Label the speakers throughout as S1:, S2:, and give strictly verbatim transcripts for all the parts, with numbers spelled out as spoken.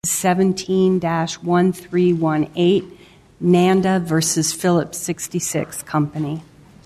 S1: seventeen dash one three one eight, Nanda versus Phillips sixty-six Company.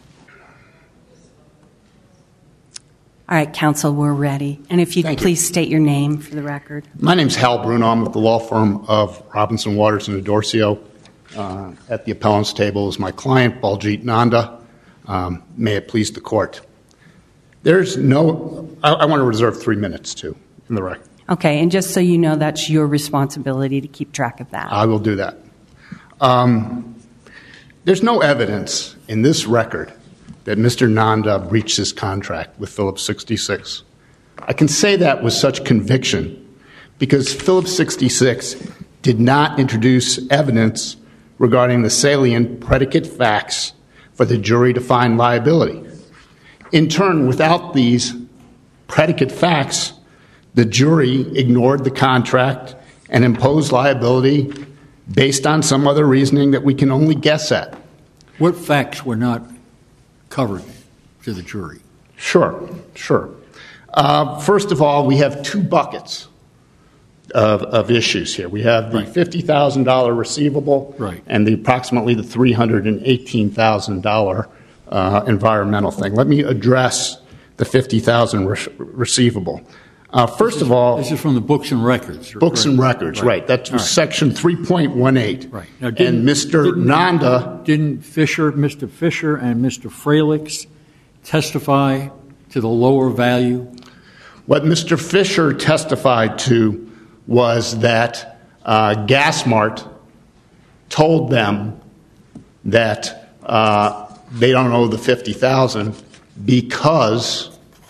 S1: All right, counsel, we're ready. And if you could please you. state your name for the record.
S2: My name's Hal Bruno. I'm with the law firm of Robinson, Waters, and Adorcio. Uh, at the appellant's table is my client, Baljit Nanda. Um, may it please the court. There's no... I, I want to reserve three minutes, too, in the record.
S1: Okay, and just so you know, that's your responsibility to keep track of that.
S2: I will do that. Um, there's no evidence in this record that Mister Nanda breached his contract with Phillips sixty-six. I can say that with such conviction because Phillips sixty-six did not introduce evidence regarding the salient predicate facts for the jury to find liability. In turn, without these predicate facts, the jury ignored the contract and imposed liability based on some other reasoning that we can only guess at.
S3: What facts were not covered to the jury?
S2: Sure, sure. Uh, first of all, we have two buckets of, of issues here. We have the right. fifty thousand dollars receivable
S3: right.
S2: and the approximately the three hundred eighteen thousand dollars uh, environmental thing. Let me address the fifty thousand dollars re- receivable. Uh, first
S3: is,
S2: of all...
S3: This is from the books and records.
S2: Books correct? and records, right. right. That's right. Section three point one eight.
S3: Right. Now,
S2: and Mister
S3: Didn't,
S2: Nanda...
S3: Didn't Fisher, Mister Fisher and Mister Fralix testify to the lower value?
S2: What Mister Fisher testified to was that uh, Gasmart told them that uh, they don't owe the fifty thousand dollars because...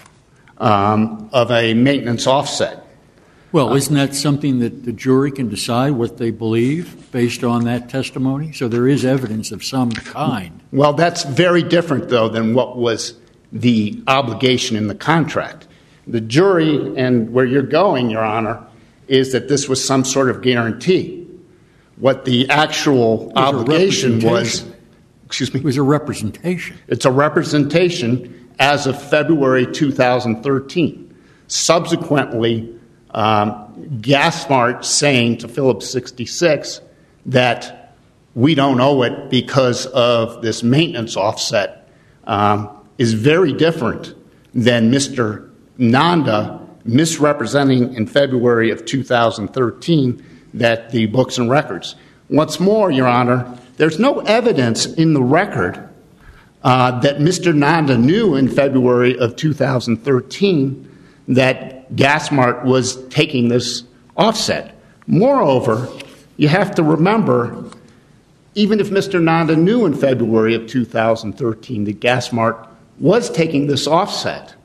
S2: Um, of a maintenance offset.
S3: Well, isn't that something that the jury can decide what they believe based on that testimony? So there is evidence of some kind.
S2: Well, that's very different, though, than what was the obligation in the contract. The jury, and where you're going, Your Honor, is that this was some sort of guarantee. What the actual obligation was... Excuse me?
S3: It was a representation.
S2: It's a representation as of February two thousand thirteen. Subsequently, um, Gasmart saying to Phillips sixty-six that we don't owe it because of this maintenance offset um, is very different than Mister Nanda misrepresenting in February of two thousand thirteen that the books and records. Once more, Your Honor, there's no evidence in the record Uh, that Mister Nanda knew in February of two thousand thirteen that Gasmart was taking this offset. Moreover, you have to remember, even if Mister Nanda knew in February of two thousand thirteen that Gasmart was taking this offset,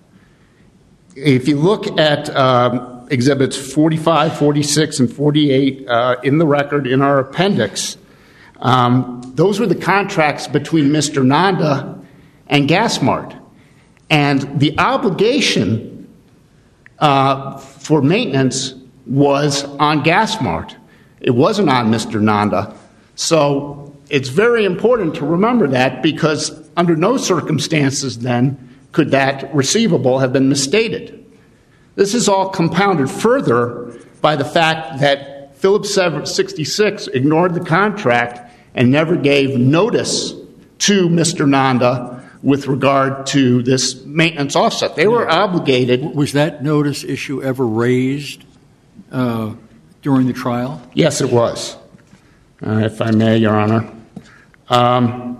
S2: if you look at um, Exhibits forty-five, forty-six, and forty-eight uh, in the record in our appendix, Um, those were the contracts between Mister Nanda and Gasmart. And the obligation uh, for maintenance was on Gasmart. It wasn't on Mister Nanda. So it's very important to remember that because under no circumstances then could that receivable have been misstated. This is all compounded further by the fact that Phillips sixty-six ignored the contract and never gave notice to Mister Nanda with regard to this maintenance offset. They were obligated.
S3: Was that notice issue ever raised uh, during the trial?
S2: Yes, it was, uh, if I may, Your Honor. Um,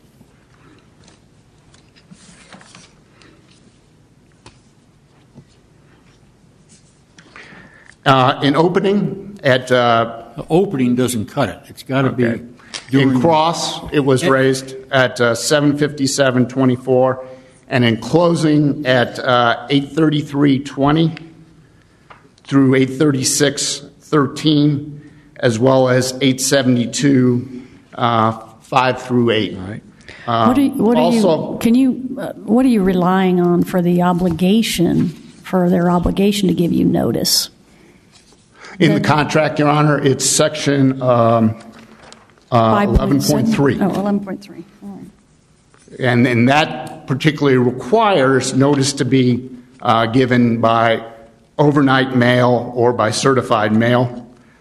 S2: uh, in opening at... Uh,
S3: the opening doesn't cut it. It's got to
S2: okay.
S3: be...
S2: In cross, it was raised at uh, seven fifty-seven twenty-four, and in closing at uh, eight thirty-three twenty through eight thirty-six thirteen, as well as eight seventy-two uh, five through eight.
S3: All right.
S4: Um, what are, what are
S2: also,
S4: you? Can you? Uh, what are you relying on for the obligation for their obligation to give you notice?
S2: In the contract, Your Honor, it's section. Um, Uh, eleven point three.
S4: Oh, eleven point three. All right.
S2: And, and that particularly requires notice to be uh, given by overnight mail or by certified mail.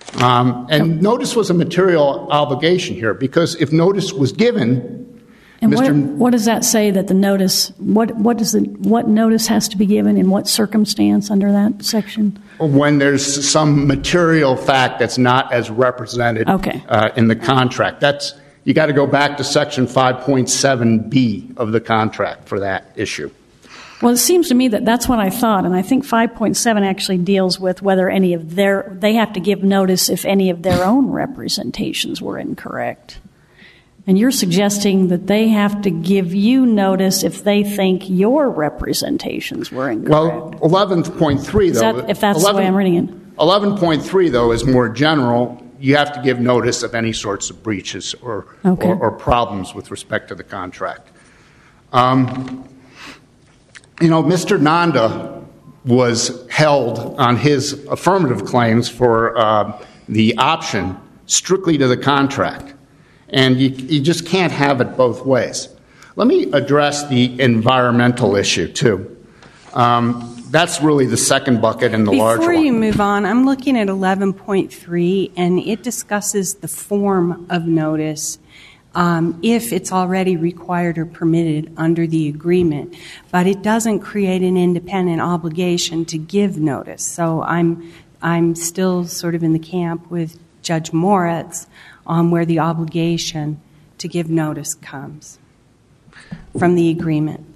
S2: Um, and notice was a material obligation here, because if notice was given,
S4: And
S2: Mister
S4: what, what does that say that the notice, what, what does the, what notice has to be given in what circumstance under that section?
S2: When there's some material fact that's not as represented
S4: Okay.
S2: uh, in the contract. That's, you got to go back to section five point seven B of the contract for that issue.
S4: Well, it seems to me that that's what I thought, and I think five point seven actually deals with whether any of their, they have to give notice if any of their own representations were incorrect. And you're suggesting that they have to give you notice if they think your representations were incorrect.
S2: Well, eleven point three, though.
S4: Is that, if that's
S2: eleven,
S4: the way I'm reading it.
S2: eleven point three, though, is more general. You have to give notice of any sorts of breaches or,
S4: Okay.
S2: or, or problems with respect to the contract. Um, you know, Mister Nanda was held on his affirmative claims for uh, the option strictly to the contract. And you, you just can't have it both ways. Let me address the environmental issue, too. Um, that's really the second bucket in the large one.
S1: Before you move on, I'm looking at eleven point three, and it discusses the form of notice um, if it's already required or permitted under the agreement. But it doesn't create an independent obligation to give notice. So I'm, I'm still sort of in the camp with Judge Moritz on where the obligation to give notice comes from the agreement.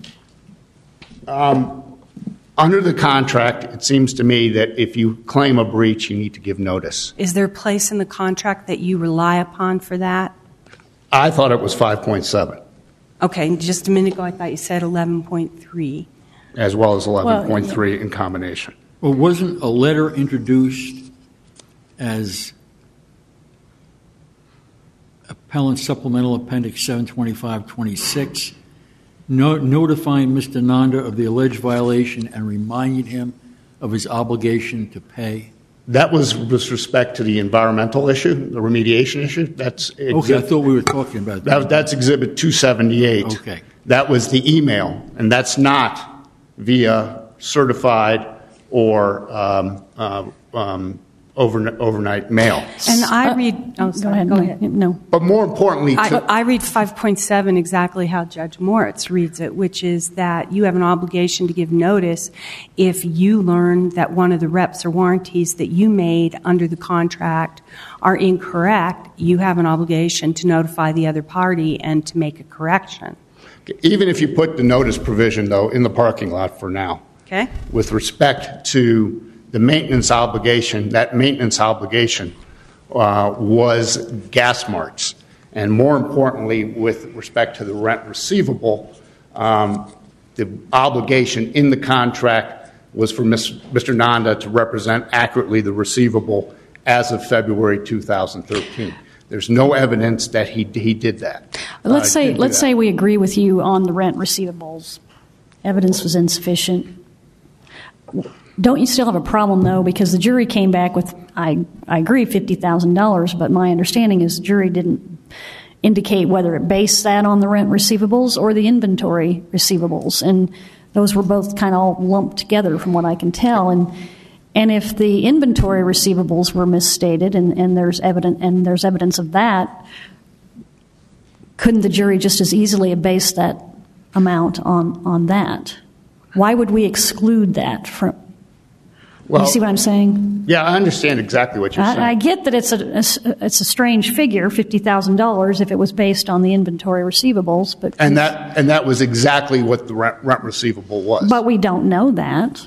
S2: Um, under the contract, it seems to me that if you claim a breach, you need to give notice.
S1: Is there a place in the contract that you rely upon for that?
S2: I thought it was five point seven,
S1: Okay, just a minute ago I thought you said eleven point three.
S2: as well as eleven point three in combination.
S3: Well, wasn't a letter introduced as Appellant Supplemental Appendix seven twenty-five twenty-six, no, notifying Mister Nanda of the alleged violation and reminding him of his obligation to pay?
S2: That was with respect to the environmental issue, the remediation issue. That's exhibit,
S3: Okay, I thought we were talking about that.
S2: that that's Exhibit two seventy-eight.
S3: Okay.
S2: That was the email, and that's not via certified or um, uh, um, over, overnight mail.
S1: And I read, oh, sorry,
S4: Go ahead.
S1: go
S4: no,
S1: ahead.
S4: No.
S2: But more importantly,
S1: I,
S2: to,
S1: I read five point seven exactly how Judge Moritz reads it, which is that you have an obligation to give notice if you learn that one of the reps or warranties that you made under the contract are incorrect. You have an obligation to notify the other party and to make a correction.
S2: even if you put the notice provision, though, in the parking lot for now,
S1: Okay.
S2: with respect to the maintenance obligation, that maintenance obligation uh, was GasMart's. And more importantly, with respect to the rent receivable, um, the obligation in the contract was for Mister Nanda to represent accurately the receivable as of February two thousand thirteen. There's no evidence that he he did that.
S4: Let's
S2: uh,
S4: say let's say we agree with you on the rent receivables. Evidence was insufficient. Don't you still have a problem, though, because the jury came back with, I, I agree, fifty thousand dollars, but my understanding is the jury didn't indicate whether it based that on the rent receivables or the inventory receivables, and those were both kind of all lumped together from what I can tell. And and if the inventory receivables were misstated, and, and there's evidence and there's evidence of that, couldn't the jury just as easily have based that amount on, on that? Why would we exclude that from?
S2: Well,
S4: you see what I'm saying?
S2: Yeah, I understand exactly what you're saying.
S4: I, I get that it's a, a it's a strange figure, fifty thousand dollars, if it was based on the inventory receivables, but
S2: and that and that was exactly what the rent, rent receivable was.
S4: But we don't know that.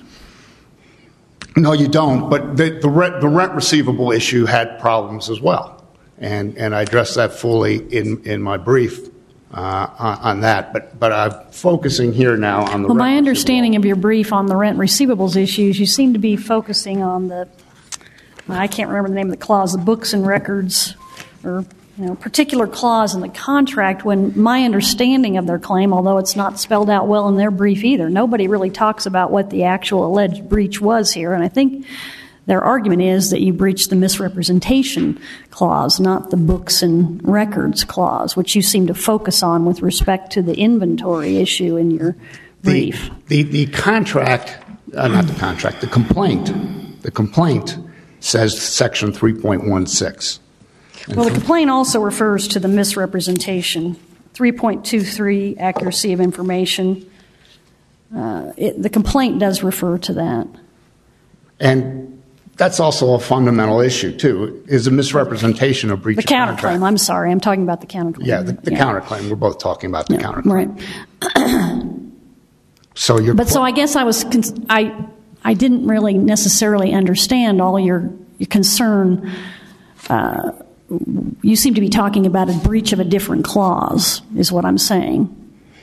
S2: No, you don't. But the the rent, the rent receivable issue had problems as well, and and I addressed that fully in, in my brief uh, on, on that. But but I'm focusing here now on the.
S4: Well,
S2: rent
S4: my understanding
S2: receivable.
S4: of your brief on the rent receivables issues, you seem to be focusing on the, I can't remember the name of the clause, the books and records, or you know, particular clause in the contract. When my understanding of their claim, although it's not spelled out well in their brief either, nobody really talks about what the actual alleged breach was here. And I think their argument is that you breached the misrepresentation clause, not the books and records clause, which you seem to focus on with respect to the inventory issue in your brief.
S2: The the, the contract, uh, not the contract, the complaint, the complaint says Section three point one six.
S4: Well, the complaint also refers to the misrepresentation. three point two three, accuracy of information. Uh, it, the complaint does refer to that.
S2: And that's also a fundamental issue, too, is a misrepresentation of breach
S4: the
S2: of contract.
S4: The counterclaim, I'm sorry, I'm talking about the counterclaim.
S2: Yeah, the, the yeah. counterclaim. We're both talking about the
S4: yeah,
S2: counterclaim.
S4: Right.
S2: so you're
S4: But so I guess I was, I, I didn't really necessarily understand all your, your concern. Uh, you seem to be talking about a breach of a different clause, is what I'm saying.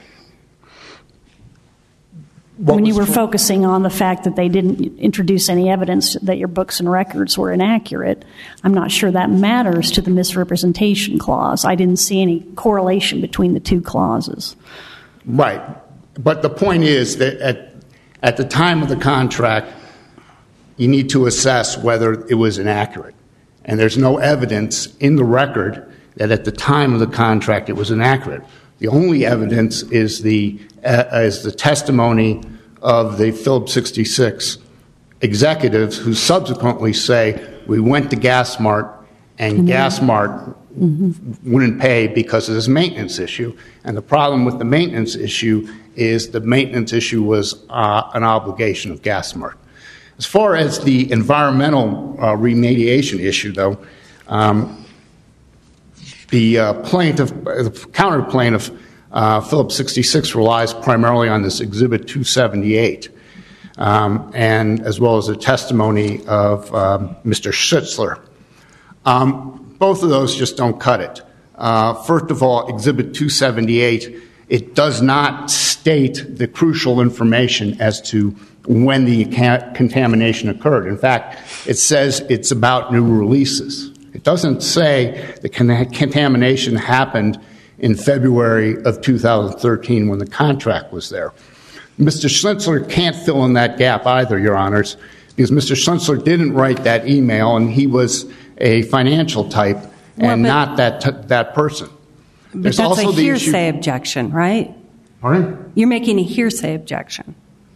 S4: What when you were focusing on the fact that they didn't introduce any evidence that your books and records were inaccurate, I'm not sure that matters to the misrepresentation clause. I didn't see any correlation between the two clauses.
S2: Right. But the point is that at, at the time of the contract, you need to assess whether it was inaccurate. And there's no evidence in the record that at the time of the contract it was inaccurate. The only evidence is the uh, is the testimony of the Phillips sixty-six executives who subsequently say, we went to GasMart and mm-hmm. GasMart mm-hmm. wouldn't pay because of this maintenance issue. And the problem with the maintenance issue is the maintenance issue was uh, an obligation of GasMart. As far as the environmental uh, remediation issue, though, um, the uh, plaintiff, the counter plaintiff, uh, Phillips sixty-six, relies primarily on this Exhibit two seventy-eight, um, and as well as the testimony of um, Mister Schnitzler. Um, both of those just don't cut it. Uh, first of all, Exhibit two seventy-eight, it does not state the crucial information as to when the ca- contamination occurred. In fact, it says it's about new releases. It doesn't say the con- contamination happened in February of two thousand thirteen when the contract was there. Mister Schnitzler can't fill in that gap either, Your Honors, because Mister Schnitzler didn't write that email, and he was a financial type and well, not that t- that person.
S1: But
S2: There's
S1: that's
S2: also
S1: a
S2: the
S1: hearsay
S2: issue-
S1: objection, right?
S2: Pardon?
S1: You're making a hearsay objection.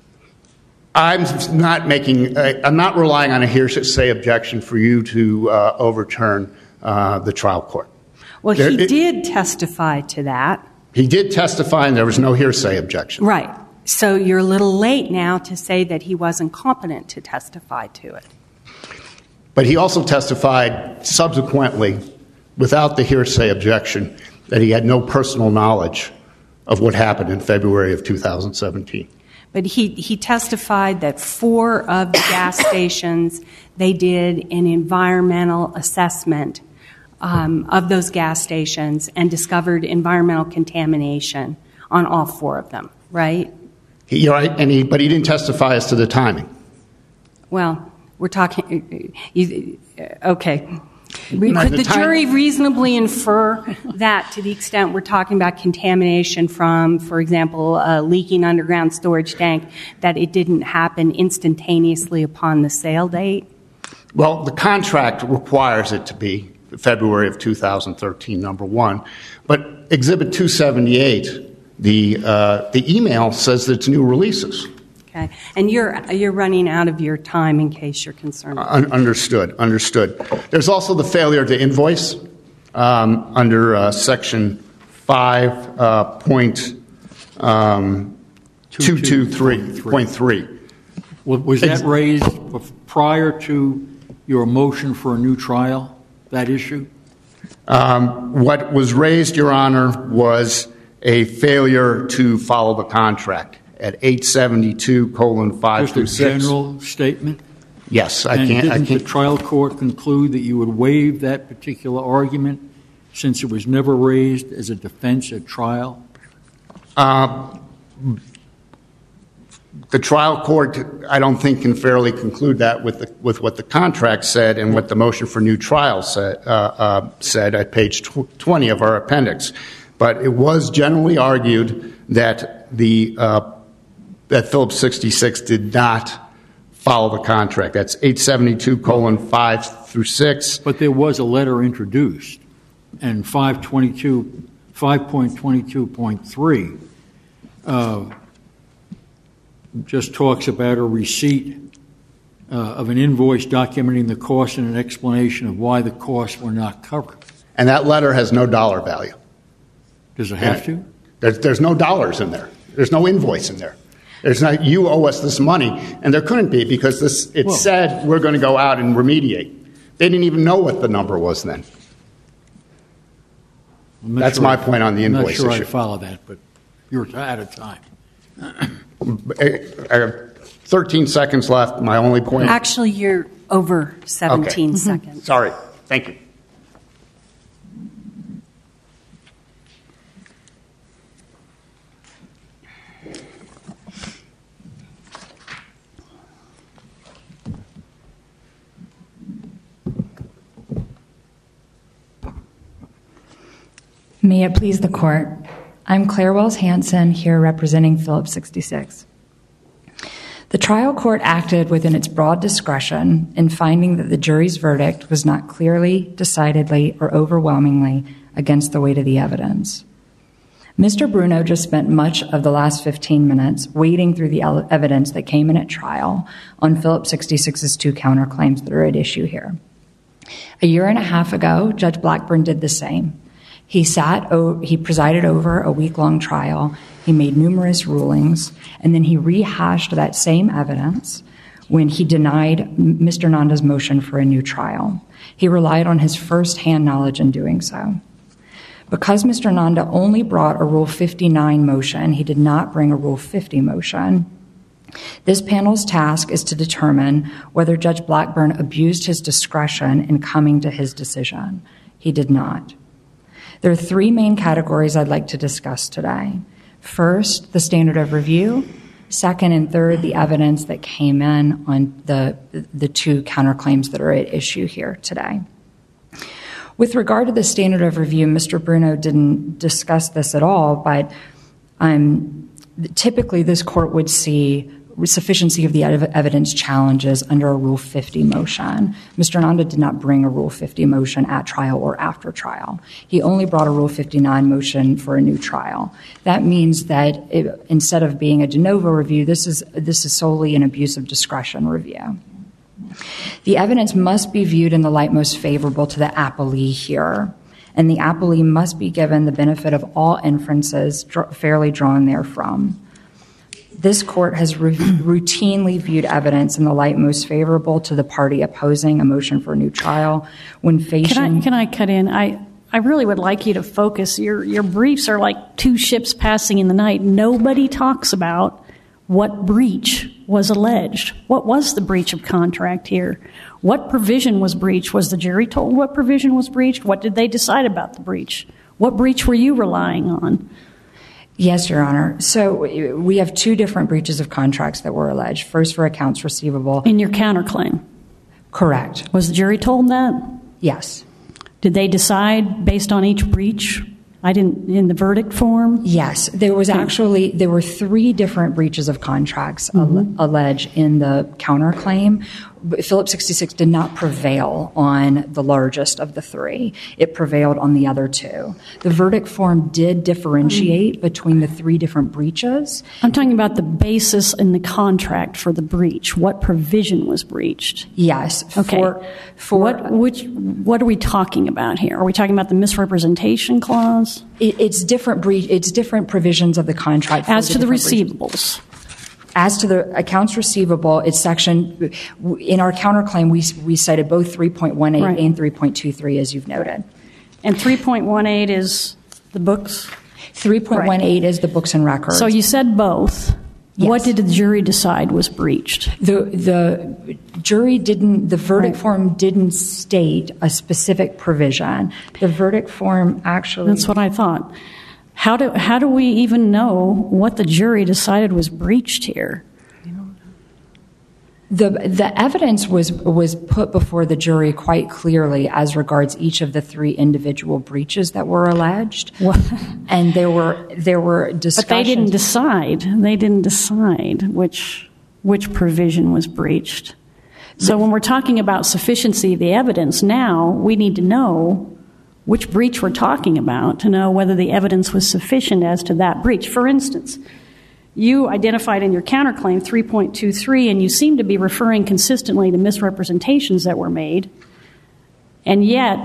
S2: I'm not making. Uh, I'm not relying on a hearsay objection for you to uh, overturn uh, the trial court.
S1: Well,
S2: there,
S1: he
S2: it,
S1: did testify to that.
S2: He did testify, and there was no hearsay objection.
S1: Right. So you're a little late now to say that he wasn't competent to testify to it.
S2: But he also testified subsequently, without the hearsay objection, that he had no personal knowledge of what happened in February of two thousand seventeen.
S1: But he, he testified that four of the gas stations, they did an environmental assessment um, of those gas stations and discovered environmental contamination on all four of them, right?
S2: He, right, and he, but he didn't testify as to the timing.
S1: Well, we're talking, you, okay. We,
S2: No,
S1: could
S2: the
S1: the
S2: time-
S1: jury reasonably infer that to the extent we're talking about contamination from, for example, a leaking underground storage tank, that it didn't happen instantaneously upon the sale date?
S2: Well, the contract requires it to be February of two thousand thirteen, number one. But Exhibit two seventy-eight, the uh, the email says that it's new releases.
S1: Okay. And you're you're running out of your time in case you're concerned.
S2: Uh, understood, understood. There's also the failure to invoice um, under uh, Section five uh, point um, two two three point three.
S3: Was that raised prior to your motion for a new trial, that issue?
S2: Um, what was raised, Your Honor, was a failure to follow the contract at eight seventy-two colon five through six.
S3: Just a general statement?
S2: Yes, I
S3: and
S2: can't.
S3: didn't
S2: I can't.
S3: the trial court conclude that you would waive that particular argument since it was never raised as a defense at trial?
S2: Uh, the trial court, I don't think, can fairly conclude that with the, with what the contract said and what the motion for new trial said, uh, uh, said at page twenty of our appendix. But it was generally argued that the uh, that Phillips sixty-six did not follow the contract. That's eight seventy-two colon five through six.
S3: But there was a letter introduced, and five twenty-two, five point twenty-two point three uh, just talks about a receipt uh, uh, of an invoice documenting the cost and an explanation of why the costs were not covered.
S2: And that letter has no dollar value.
S3: Does it have
S2: And
S3: to?
S2: There's, there's no dollars in there. There's no invoice in there. There's not, you owe us this money. And there couldn't be because this, it
S3: Well,
S2: said we're going to go out and remediate. They didn't even know what the number was then.
S3: I'm not
S2: That's
S3: sure
S2: my
S3: I-
S2: point on the invoice
S3: I'm not sure
S2: issue.
S3: I follow that, but you're out of time.
S2: I have thirteen seconds left. My only point.
S1: Actually, you're over seventeen
S2: Okay.
S1: seconds.
S2: Sorry. Thank you.
S5: May it please the court. I'm Claire Wells Hansen, here representing Phillips sixty-six. The trial court acted within its broad discretion in finding that the jury's verdict was not clearly, decidedly, or overwhelmingly against the weight of the evidence. Mister Bruno just spent much of the last fifteen minutes wading through the evidence that came in at trial on Phillips sixty-six's two counterclaims that are at issue here. A year and a half ago, Judge Blackburn did the same. He sat, he presided over a week-long trial, he made numerous rulings, and then he rehashed that same evidence when he denied Mister Nanda's motion for a new trial. He relied on his first-hand knowledge in doing so. Because Mister Nanda only brought a Rule fifty-nine motion, he did not bring a Rule fifty motion. This panel's task is to determine whether Judge Blackburn abused his discretion in coming to his decision. He did not. There are three main categories I'd like to discuss today. First, the standard of review. Second and third, the evidence that came in on the, the two counterclaims that are at issue here today. With regard to the standard of review, Mister Bruno didn't discuss this at all, but um, typically this court would see sufficiency of the evidence challenges under a Rule fifty motion. Mister Nanda did not bring a Rule fifty motion at trial or after trial. He only brought a Rule fifty-nine motion for a new trial. That means that it, instead of being a de novo review, this is, this is solely an abuse of discretion review. The evidence must be viewed in the light most favorable to the appellee here, and the appellee must be given the benefit of all inferences dr- fairly drawn therefrom. This court has re- routinely viewed evidence in the light most favorable to the party opposing a motion for a new trial when facing...
S4: Can I, can I cut in? I, I really would like you to focus. Your, your briefs are like two ships passing in the night. Nobody talks about what breach was alleged. What was the breach of contract here? What provision was breached? Was the jury told what provision was breached? What did they decide about the breach? What breach were you relying on?
S5: Yes, Your Honor. So we have two different breaches of contracts that were alleged. First for accounts receivable.
S4: In your counterclaim?
S5: Correct.
S4: Was the jury told that?
S5: Yes.
S4: Did they decide based on each breach? I didn't, in the verdict form?
S5: Yes. There was actually, there were three different breaches of contracts mm-hmm. al- alleged in the counterclaim. Phillips sixty-six did not prevail on the largest of the three. It prevailed on the other two. The verdict form did differentiate between the three different breaches.
S4: I'm talking about the basis in the contract for the breach. What provision was breached?
S5: Yes.
S4: Okay.
S5: For, for
S4: what, which, what are we talking about here? Are we talking about the misrepresentation clause?
S5: It, it's different breach. It's different provisions of the contract.
S4: As
S5: the
S4: to the
S5: receivables.
S4: receivables.
S5: As to the accounts receivable, it's section, in our counterclaim, we, we cited both three point one eight right. and three point two three, as you've noted.
S4: And three point one eight is the books?
S5: three point one eight right. is the books and records.
S4: So you said both.
S5: Yes.
S4: What did the jury decide was breached?
S5: The, the jury didn't, the verdict right. form didn't state a specific provision. The verdict form actually...
S4: That's what I thought. How do how do we even know what the jury decided was breached here?
S5: The the evidence was was put before the jury quite clearly as regards each of the three individual breaches that were alleged.
S4: What?
S5: And there were there were discussions.
S4: But they didn't decide. They didn't decide which which provision was breached. So when we're talking about sufficiency of the evidence now, we need to know which breach we're talking about to know whether the evidence was sufficient as to that breach. For instance, you identified in your counterclaim three point two three, and you seem to be referring consistently to misrepresentations that were made. And yet,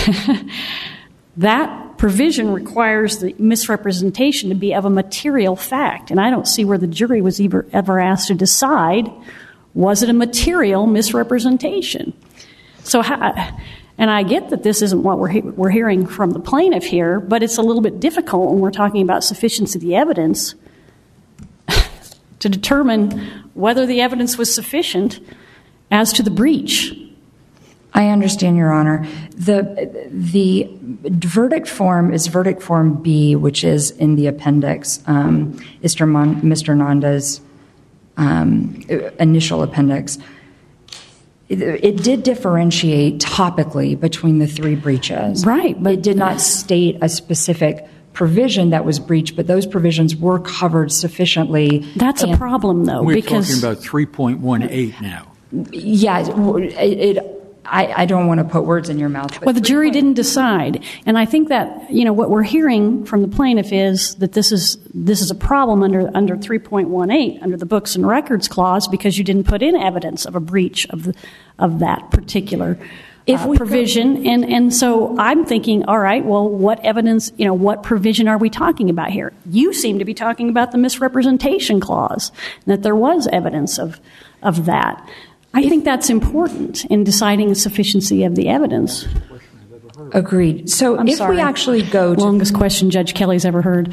S4: that provision requires the misrepresentation to be of a material fact. And I don't see where the jury was ever, ever asked to decide, was it a material misrepresentation? So, how, and I get that this isn't what we're, he- we're hearing from the plaintiff here, but it's a little bit difficult when we're talking about sufficiency of the evidence to determine whether the evidence was sufficient as to the breach.
S5: I understand, Your Honor. The the verdict form is verdict form B, which is in the appendix, um, Mister Mon- Mister Nanda's um, initial appendix. It, it did differentiate topically between the three breaches.
S4: Right, but
S5: it did not state a specific provision that was breached, but those provisions were covered sufficiently.
S4: That's a problem, though,
S3: We're
S4: because
S3: talking about three point one eight now.
S5: Yeah, it, it I, I don't want to put words in your mouth. But
S4: well, the jury didn't decide, and I think that, you know, what we're hearing from the plaintiff is that this is this is a problem under under three point one eight, under the Books and Records Clause, because you didn't put in evidence of a breach of the of that particular
S5: if
S4: uh,
S5: we
S4: provision. And and so I'm thinking, all right, well, what evidence, you know, what provision are we talking about here? You seem to be talking about the misrepresentation clause, and that there was evidence of of that. I think that's important in deciding the sufficiency of the evidence.
S5: Agreed. So
S4: I'm
S5: if
S4: sorry.
S5: we actually go to...
S4: Longest question Judge Kelly's ever heard.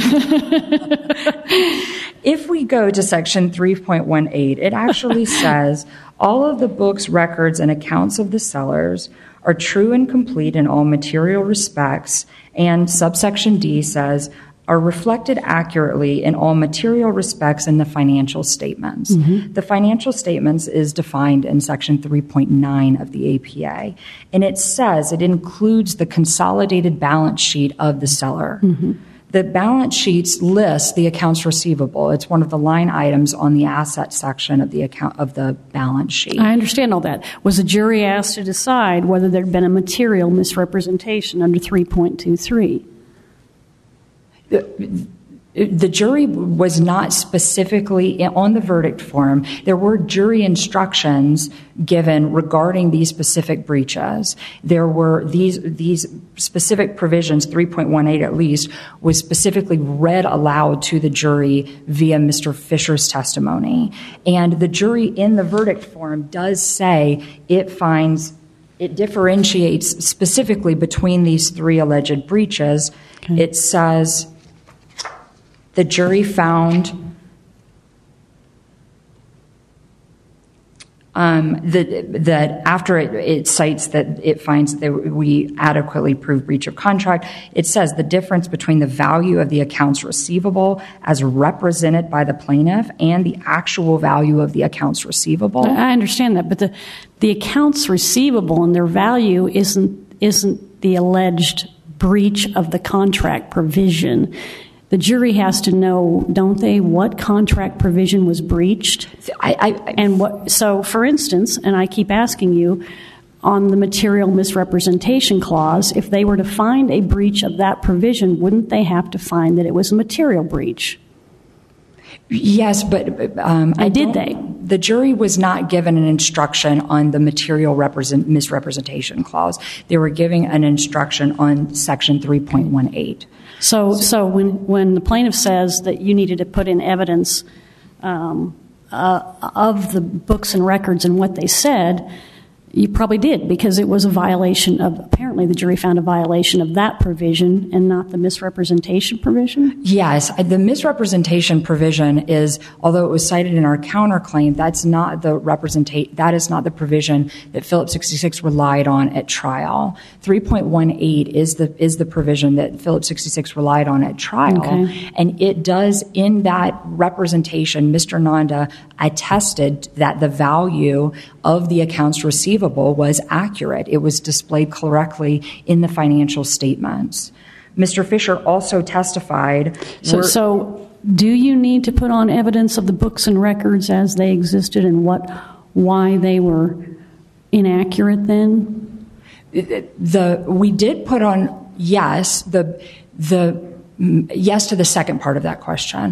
S5: If we go to section three point one eight, it actually says, all of the books, records, and accounts of the sellers are true and complete in all material respects, and subsection D says, are reflected accurately in all material respects in the financial statements. Mm-hmm. The financial statements is defined in section three point nine of the A P A, and it says it includes the consolidated balance sheet of the seller. Mm-hmm. The balance sheets list the accounts receivable. It's one of the line items on the asset section of the account of the balance sheet.
S4: I understand all that. Was the jury asked to decide whether there'd been a material misrepresentation under three point two three?
S5: The, the jury was not specifically on the verdict form. There were jury instructions given regarding these specific breaches. There were these these specific provisions, three point one eight at least, was specifically read aloud to the jury via Mister Fisher's testimony. And the jury in the verdict form does say it finds, it differentiates specifically between these three alleged breaches. Okay. It says the jury found um, that, that after it, it cites that it finds that we adequately proved breach of contract, it says the difference between the value of the accounts receivable as represented by the plaintiff and the actual value of the accounts receivable.
S4: I understand that, but the, the accounts receivable and their value isn't isn't the alleged breach of the contract provision. The jury has to know, don't they, what contract provision was breached?
S5: I, I,
S4: and what? So, for instance, and I keep asking you, on the material misrepresentation clause, if they were to find a breach of that provision, wouldn't they have to find that it was a material breach?
S5: Yes, but um,
S4: I did they?
S5: The jury was not given an instruction on the material represent, misrepresentation clause. They were giving an instruction on section three point one eight.
S4: So, so when when the plaintiff says that you needed to put in evidence um, uh, of the books and records and what they said, you probably did, because it was a violation of, apparently the jury found a violation of that provision and not the misrepresentation provision?
S5: Yes, the misrepresentation provision is, although it was cited in our counterclaim, that's not the representation, that is not the provision that Phillips sixty-six relied on at trial. three point one eight is the is the provision that Phillips sixty-six relied on at trial. Okay. And it does, in that representation, Mister Nanda attested that the value of the accounts receivable was accurate. It was displayed correctly in the financial statements. Mister Fisher also testified.
S4: So, so do you need to put on evidence of the books and records as they existed and what, why they were inaccurate then?
S5: The we did put on, yes, the the yes to the second part of that question.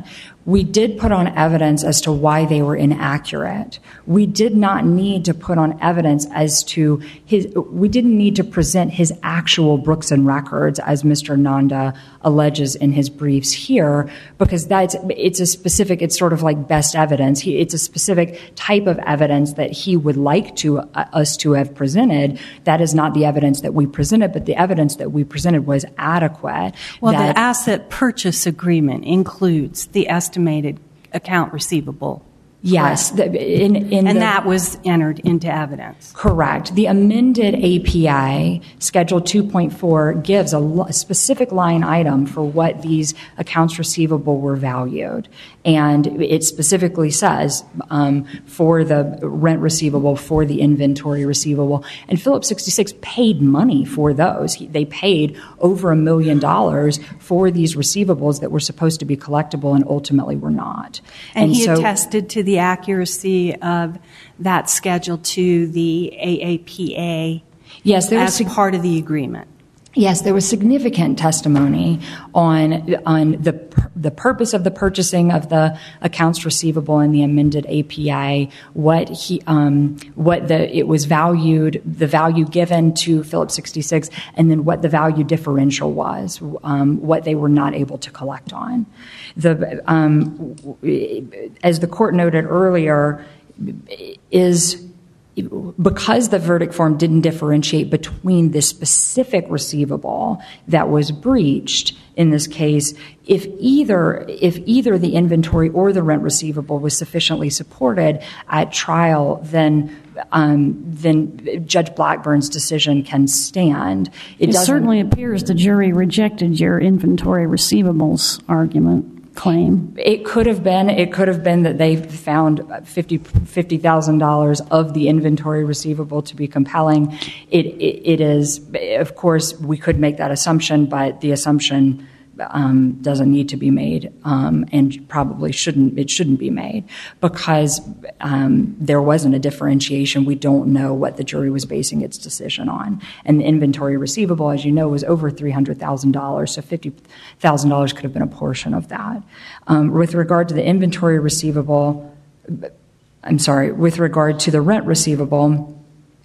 S5: We did put on evidence as to why they were inaccurate. We did not need to put on evidence as to his, we didn't need to present his actual books and records as Mister Nanda alleges in his briefs here, because that's, it's a specific, it's sort of like best evidence. He, it's a specific type of evidence that he would like to, uh, us to have presented. That is not the evidence that we presented, but the evidence that we presented was adequate.
S1: Well,
S5: that,
S1: the asset purchase agreement includes the estimated account receivable.
S5: Yes. The, in, in
S1: and
S5: the,
S1: that was entered into evidence.
S5: Correct. The amended A P A, Schedule two point four, gives a, lo- a specific line item for what these accounts receivable were valued. And it specifically says um, for the rent receivable, for the inventory receivable. And Phillips sixty-six paid money for those. He, they paid over a million dollars for these receivables that were supposed to be collectible and ultimately were not.
S1: And, and he
S5: so,
S1: attested to the accuracy of that schedule to the A A P A
S5: yes, there
S1: as
S5: was,
S1: part of the agreement.
S5: Yes, there was significant testimony on on the the purpose of the purchasing of the accounts receivable in the amended A P A, what he um, what the it was valued, the value given to Phillips sixty-six, and then what the value differential was, um, what they were not able to collect on. The um, as the court noted earlier, is. Because the verdict form didn't differentiate between the specific receivable that was breached in this case, if either if either the inventory or the rent receivable was sufficiently supported at trial, then um, then Judge Blackburn's decision can stand.
S4: It, it certainly appears the jury rejected your inventory receivables argument. Claim.
S5: It could have been. It could have been that they found fifty fifty thousand dollars of the inventory receivable to be compelling. It, it it is. Of course, we could make that assumption, but the assumption um, doesn't need to be made, um, and probably shouldn't. It shouldn't be made because um, there wasn't a differentiation. We don't know what the jury was basing its decision on, and the inventory receivable, as you know, was over three hundred thousand dollars. So fifty thousand dollars could have been a portion of that. Um, with regard to the inventory receivable, I'm sorry. With regard to the rent receivable,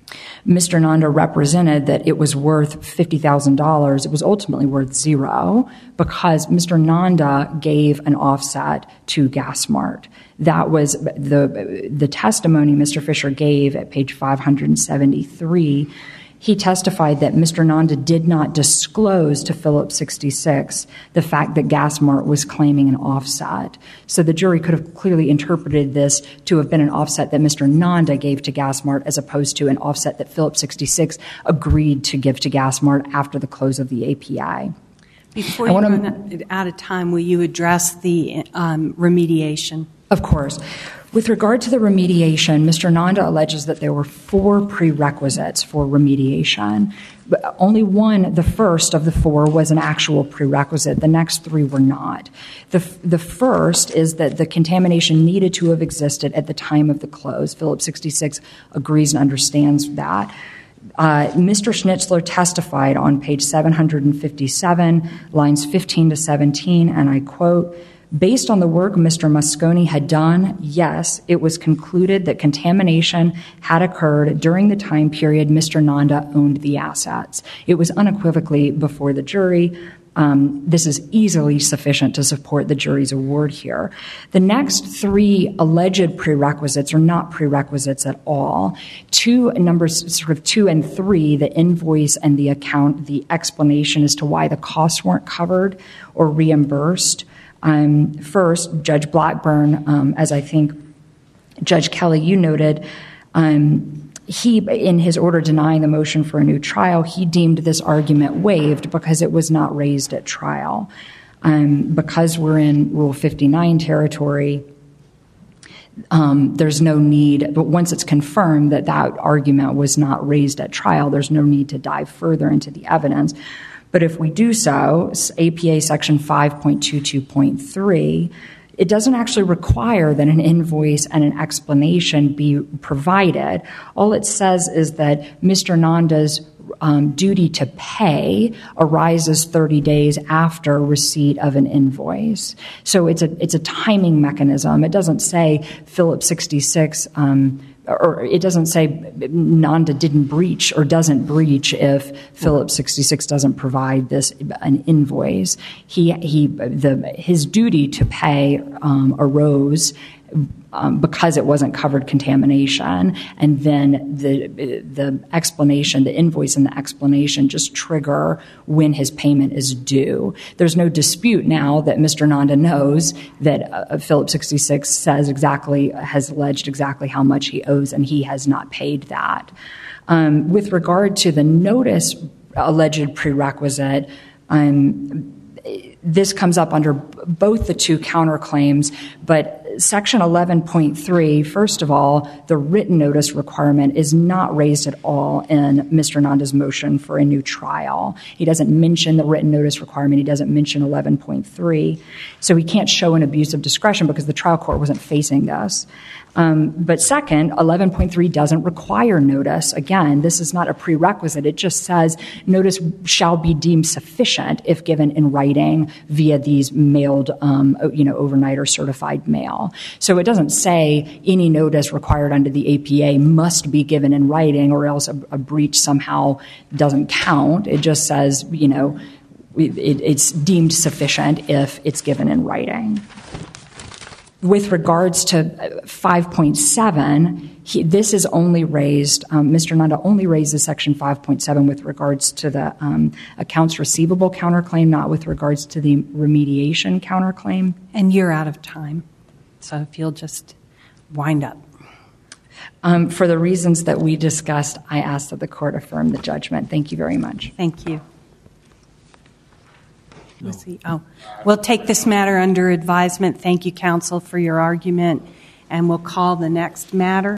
S5: Mister Nanda represented that it was worth fifty thousand dollars. It was ultimately worth zero because Mister Nanda gave an offset to GasMart. That was the the testimony Mister Fisher gave at page five hundred seventy-three. He testified that Mister Nanda did not disclose to Phillips sixty-six the fact that GasMart was claiming an offset. So the jury could have clearly interpreted this to have been an offset that Mister Nanda gave to GasMart as opposed to an offset that Phillips sixty-six agreed to give to GasMart after the close of the A P A.
S1: Before you run out of time, will you address the um, remediation?
S5: Of course. With regard to the remediation, Mister Nanda alleges that there were four prerequisites for remediation. But only one, the first of the four, was an actual prerequisite. The next three were not. The, the first is that the contamination needed to have existed at the time of the close. Phillips sixty-six agrees and understands that. Uh, Mister Schnitzler testified on page seven hundred fifty-seven, lines fifteen to seventeen, and I quote, "Based on the work Mister Moscone had done, yes, it was concluded that contamination had occurred during the time period Mister Nanda owned the assets. It was unequivocally before the jury. Um, this is easily sufficient to support the jury's award here." The next three alleged prerequisites are not prerequisites at all. Two numbers, sort of two and three, the invoice and the account, the explanation as to why the costs weren't covered or reimbursed. Um, first, Judge Blackburn, um, as I think Judge Kelly, you noted, um, he, in his order denying the motion for a new trial, he deemed this argument waived because it was not raised at trial. Um, because we're in Rule fifty-nine territory, um, there's no need, but once it's confirmed that that argument was not raised at trial, there's no need to dive further into the evidence. But if we do so, A P A Section five point twenty-two point three, it doesn't actually require that an invoice and an explanation be provided. All it says is that Mister Nanda's um, duty to pay arises thirty days after receipt of an invoice. So it's a it's a timing mechanism. It doesn't say Phillips sixty-six, um, or it doesn't say Nanda didn't breach or doesn't breach if Phillips sixty-six doesn't provide this an invoice. He he the his duty to pay um, arose Um, because it wasn't covered contamination, and then the the explanation, the invoice and the explanation just trigger when his payment is due. There's no dispute now that Mister Nanda knows that uh, Phillips sixty-six says exactly, has alleged exactly how much he owes, and he has not paid that. Um, with regard to the notice alleged prerequisite, um, this comes up under both the two counterclaims, but Section eleven point three, first of all, the written notice requirement is not raised at all in Mister Nanda's motion for a new trial. He doesn't mention the written notice requirement. He doesn't mention eleven point three. So he can't show an abuse of discretion because the trial court wasn't facing this. Um, but second, eleven point three doesn't require notice. Again, this is not a prerequisite. It just says notice shall be deemed sufficient if given in writing via these mailed, um, you know, overnight or certified mail. So it doesn't say any notice required under the A P A must be given in writing or else a, a breach somehow doesn't count. It just says, you know, it, it's deemed sufficient if it's given in writing. With regards to five point seven, he, this is only raised, um, Mister Nanda only raises Section five point seven with regards to the um, accounts receivable counterclaim, not with regards to the remediation counterclaim.
S1: And you're out of time, so if you'll just wind up.
S5: Um, for the reasons that we discussed, I ask that the court affirm the judgment. Thank you very much.
S1: Thank you. Let's see. Oh, we'll take this matter under advisement. Thank you, counsel, for your argument, and we'll call the next matter.